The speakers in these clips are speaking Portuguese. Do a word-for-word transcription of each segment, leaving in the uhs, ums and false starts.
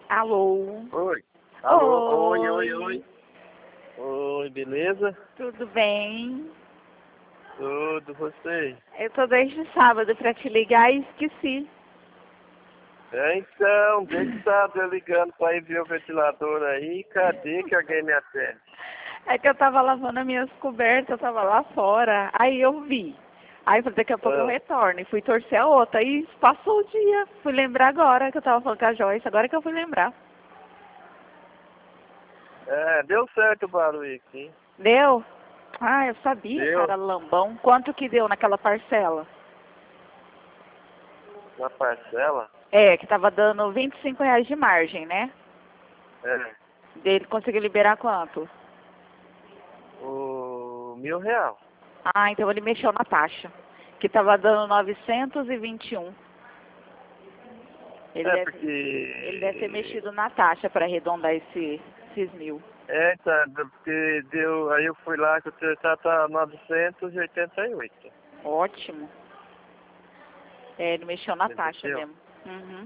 Alô? Oi. Alô, oi, Oi. oi, oi. Oi, beleza? Tudo bem? Tudo, você? Eu tô desde sábado pra te ligar e esqueci. É, então, desde sábado eu ligando pra ir ver o ventilador aí, cadê que alguém me atende? É que eu tava lavando as minhas cobertas, eu tava lá fora, aí eu vi. Aí eu falei, daqui a pouco eu Ah, retorno. E fui torcer a outra. Aí passou o dia. Fui lembrar agora que eu tava falando com a Joyce, agora que eu fui lembrar. é, deu certo o barulho aqui. Deu? Ah, eu sabia, Deu cara, lambão. Quanto que deu naquela parcela? na parcela? É, que tava dando vinte e cinco reais de margem, né? É, Ele conseguiu liberar quanto? o mil real. Ah, então ele mexeu na taxa, que tava dando novecentos e vinte e um. Ele É, deve, ele deve ter porque... mexido na taxa para arredondar esse, esses mil. É, tá, porque deu... Aí eu fui lá que o teu tá, tá novecentos e oitenta e oito. Ótimo. É, ele mexeu na taxa Entendeu? mesmo. Uhum.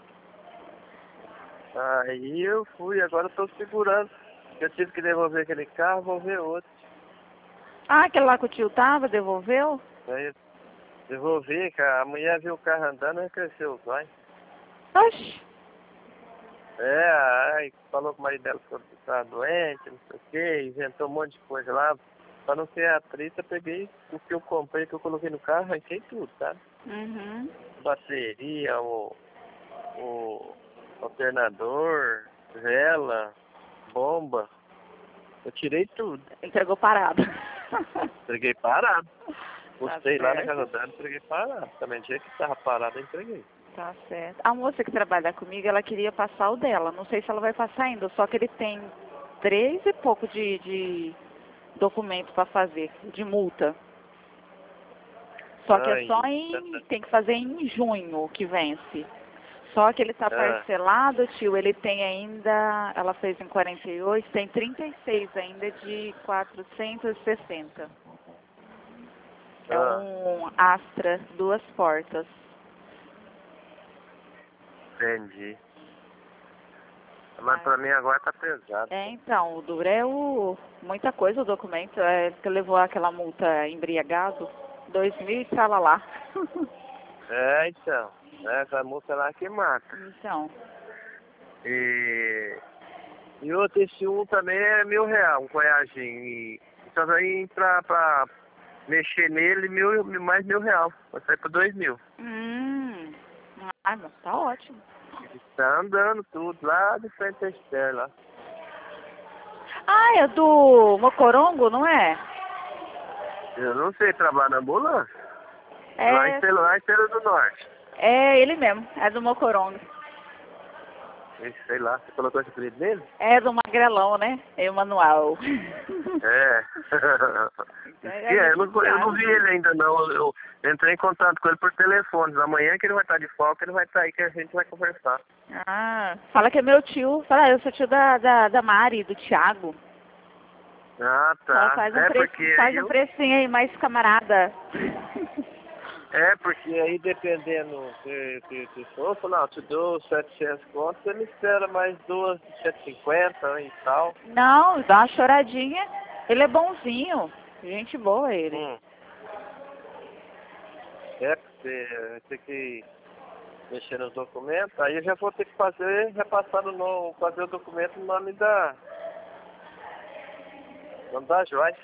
Aí eu fui, agora eu tô segurando. Eu tive que devolver aquele carro, vou ver outro. Ah, aquele lá que o tio tava, devolveu? Aí eu devolvi, cara. A mulher viu o carro andando e cresceu os olhos. Oxi. É, aí falou que o marido dela ficou ficava doente, não sei o quê, inventou um monte de coisa lá. Pra não ser atriz, eu peguei o que eu comprei, que eu coloquei no carro, arranquei tudo, tá? Uhum. Bateria, o, o alternador, vela, bomba. Eu tirei tudo. Entregou parado. Entreguei parado. Tá Postei lá na casa certo. dela, entreguei parado. Também dia que tava parado, eu entreguei. Tá certo. A moça que trabalha comigo, ela queria passar o dela. Não sei se ela vai passar ainda, só que ele tem três e pouco de, de documento para fazer, de multa. Só que é Ai, só em. Tem que fazer em junho que vence. Só que ele está ah, parcelado, tio, ele tem ainda. Ela fez em quarenta e oito, tem trinta e seis ainda de quatrocentos e sessenta. É ah, um Astra, duas portas. entendi. Mas Mas, pra mim agora tá pesado. é, então, o duro é o. Muita coisa o documento. É que levou aquela multa embriagado. Dois mil e tava lá. É, então. Essa moça lá que mata. Então. E, e outro, esse um também é mil real, um Voyaginho. E só vai pra, pra mexer nele, mil, mais mil real. Vai sair por dois mil. Hum. Ah, mas tá ótimo. Ele tá andando tudo lá de frente à Esther lá. Ah, é do Mocorongo, não é? Eu não sei, trabalhar na ambulância. Lá em É, Estrela, lá em Estrela do Norte. é ele mesmo, é do Mocorongo. Esse, sei lá, você colocou esse apelido dele? É do Magrelão, né? Emanuel. É. Então Isso ele que é é, eu gente não, eu não fiada. vi ele ainda não. Eu, eu entrei em contato com ele por telefone. Amanhã que ele vai estar de folga, ele vai estar aí que a gente vai conversar. Ah, fala que é meu tio. Fala, eu sou tio da, da, da Mari, do Thiago. Ah, Fala, tá. faz um, É pre... porque faz aí um eu. precinho aí, mais camarada. É porque aí dependendo se, se, se for, falar, não, te dou setecentos contos, ele espera mais duas de cento e cinquenta e tal. Não, dá uma choradinha. Ele é bonzinho. Gente boa ele. Hum. É porque tem que mexer nos documentos, aí eu já vou ter que fazer, repassar no nome, fazer o documento no nome da. Nome da Joyce.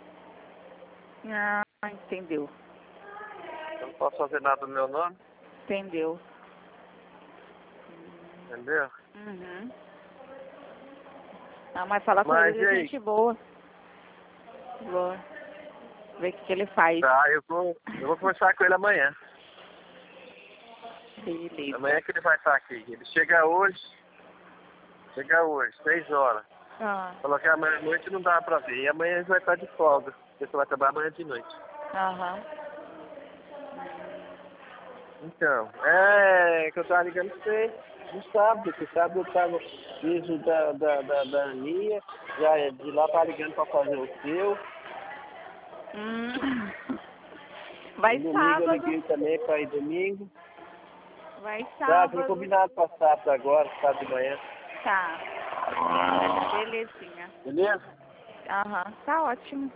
Ah, entendeu. Eu não posso fazer nada no meu nome, Entendeu. entendeu? Uhum. Ah, mas falar com ele, Mas ele e é aí? gente boa. Vou ver o que, que ele faz. Tá, eu vou, eu vou conversar com ele amanhã. Beleza. Amanhã que ele vai estar aqui. Ele chega hoje, chega hoje, seis horas. Ah, Falou que amanhã à noite não dá pra ver. E amanhã ele vai estar de folga. Porque você vai trabalhar amanhã de noite. aham. Então, é que eu tava ligando pra você no sábado, que sábado eu tava fiz da, da, da, da Aninha, já de lá tava ligando pra fazer o seu. Hum. No Vai domingo eu sábado. liguei também pra ir domingo. Vai Tá, sábado. foi combinado pra sábado agora, sábado de manhã. Tá. Belezinha. Beleza? Aham, tá ótimo.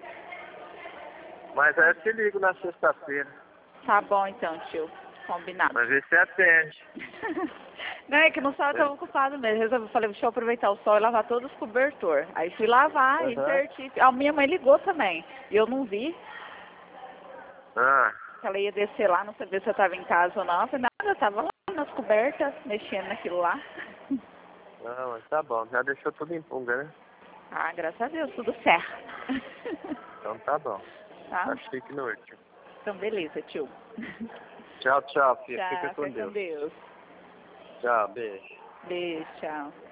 Mas aí eu te ligo na sexta-feira. Tá bom então, tio. Combinado. Pra ver se você atende. Não, é que no sábado eu tava ocupado mesmo. Resolvi, falei, deixa eu aproveitar o sol e lavar todos os cobertor. Aí fui lavar Uhum. e inverti. A minha mãe ligou também. E eu não vi. Ah, Ela ia descer lá, não sabia se eu tava em casa ou não. Eu falei, nada, eu tava lá nas cobertas, mexendo naquilo lá. não, mas tá bom. Já deixou tudo em punga, né? Ah, graças a Deus, tudo certo. Então tá bom. Tá? Tá chique no último. Então, beleza, tio. Tchau, tchau, filha. Tchau, Fica com fica com Deus. Deus. Tchau, beijo. Beijo, tchau.